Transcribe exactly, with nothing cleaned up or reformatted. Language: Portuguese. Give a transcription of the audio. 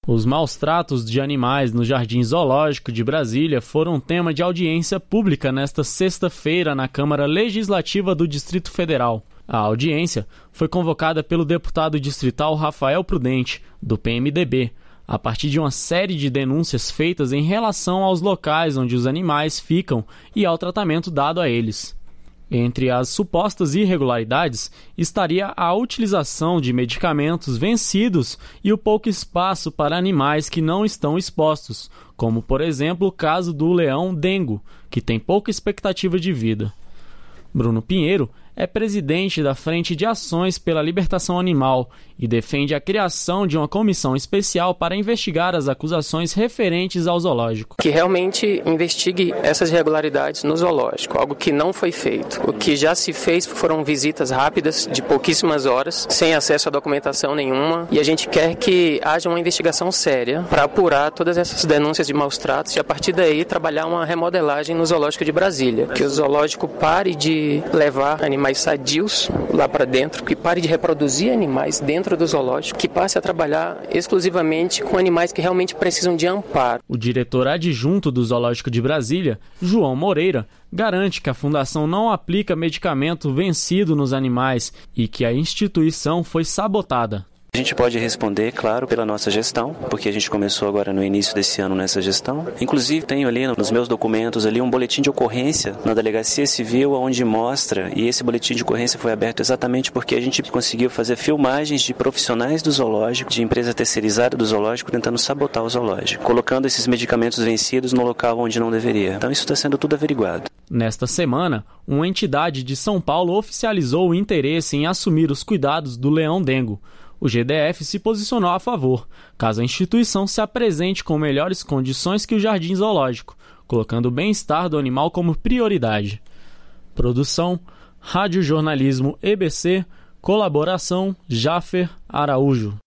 Os maus-tratos de animais no Jardim Zoológico de Brasília foram tema de audiência pública nesta sexta-feira na Câmara Legislativa do Distrito Federal. A audiência foi convocada pelo deputado distrital Rafael Prudente, do P M D B, a partir de uma série de denúncias feitas em relação aos locais onde os animais ficam e ao tratamento dado a eles. Entre as supostas irregularidades estaria a utilização de medicamentos vencidos e o pouco espaço para animais que não estão expostos, como, por exemplo, o caso do leão dengo, que tem pouca expectativa de vida. Bruno Pinheiro é presidente da Frente de Ações pela Libertação Animal e defende a criação de uma comissão especial para investigar as acusações referentes ao zoológico. Que realmente investigue essas irregularidades no zoológico, algo que não foi feito. O que já se fez foram visitas rápidas de pouquíssimas horas, sem acesso a documentação nenhuma, e a gente quer que haja uma investigação séria para apurar todas essas denúncias de maus-tratos e a partir daí trabalhar uma remodelagem no zoológico de Brasília, que o zoológico pare de levar animais mais sadios lá para dentro, que pare de reproduzir animais dentro do zoológico, que passe a trabalhar exclusivamente com animais que realmente precisam de amparo. O diretor adjunto do Zoológico de Brasília, João Moreira, garante que a fundação não aplica medicamento vencido nos animais e que a instituição foi sabotada. A gente pode responder, claro, pela nossa gestão, porque a gente começou agora no início desse ano nessa gestão. Inclusive, tenho ali nos meus documentos ali um boletim de ocorrência na Delegacia Civil, onde mostra, e esse boletim de ocorrência foi aberto exatamente porque a gente conseguiu fazer filmagens de profissionais do zoológico, de empresa terceirizada do zoológico, tentando sabotar o zoológico, colocando esses medicamentos vencidos no local onde não deveria. Então isso está sendo tudo averiguado. Nesta semana, uma entidade de São Paulo oficializou o interesse em assumir os cuidados do leão dengo. O G D F se posicionou a favor, caso a instituição se apresente com melhores condições que o Jardim Zoológico, colocando o bem-estar do animal como prioridade. Produção, Rádio Jornalismo E B C, colaboração, Jafer Araújo.